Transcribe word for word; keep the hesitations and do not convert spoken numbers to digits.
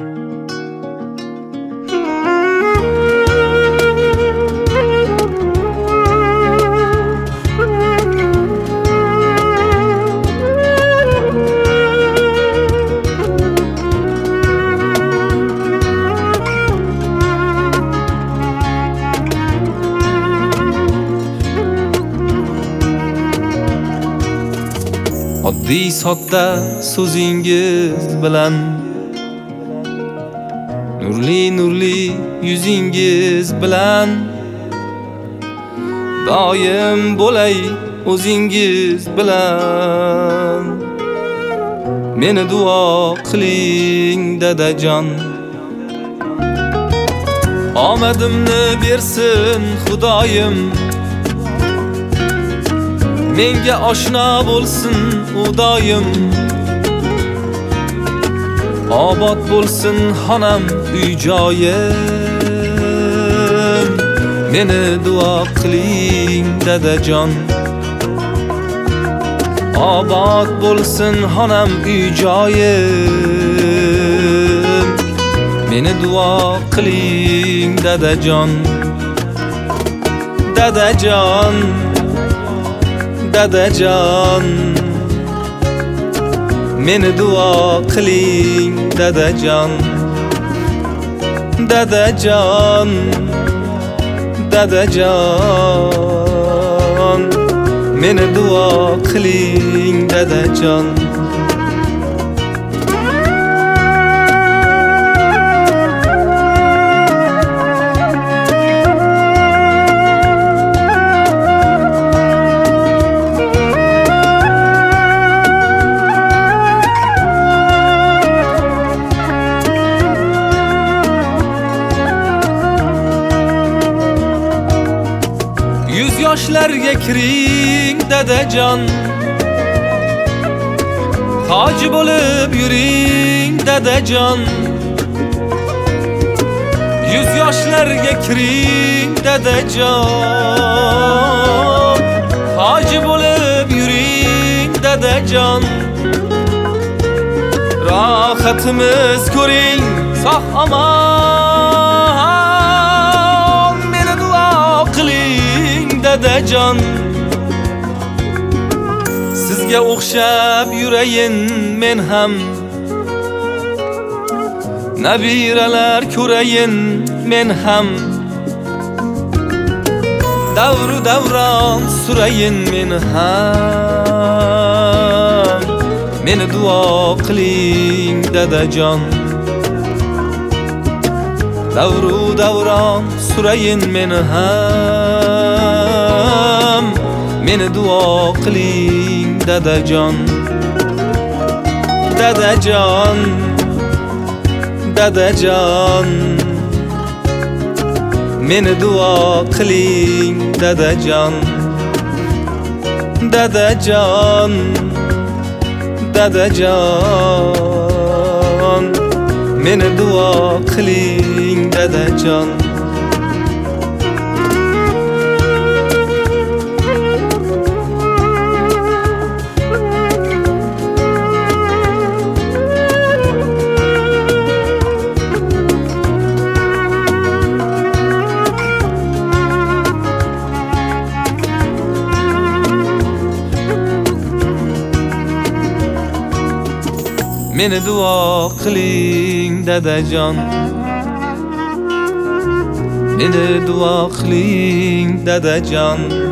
Oddiy sodda so'zingiz bilan nurli nurli yuzingiz bilan doim bo'lay o'zingiz bilan. Meni duo qiling dadajon, omadimni bersin Xudoyim, menga oshna bo'lsin u doim. Obod bo'lsin xonam uy joyim, meni duo qiling dadajon. Obod bo'lsin xonam uy joyim, meni duo qiling dadajon. Dadajon, dadajon, meni duo qiling dadajon. Dadajon, dadajon, meni duo qiling dadajon. Yuz yoshlarga kiring dadajon, hoji bo'lib yuring dadajon. Yuz yoshlarga kiring dadajon, hoji bo'lib yuring dadajon. Rohatimiz ko'ring sog' omon, meni duo qiling dadajon. Sizga o'xshab yurayin men ham, nabiralar ko'rayin men ham. Davru davron surayin men ham, meni duo qiling dadajon. Davru davron surayin men ham, meni duo qiling dadajon. Dadajon, dadajon, meni duo qiling dadajon. Dadajon, dadajon, meni duo qiling dadajon. Meni duo qiling dadajon, meni duo qiling dadajon.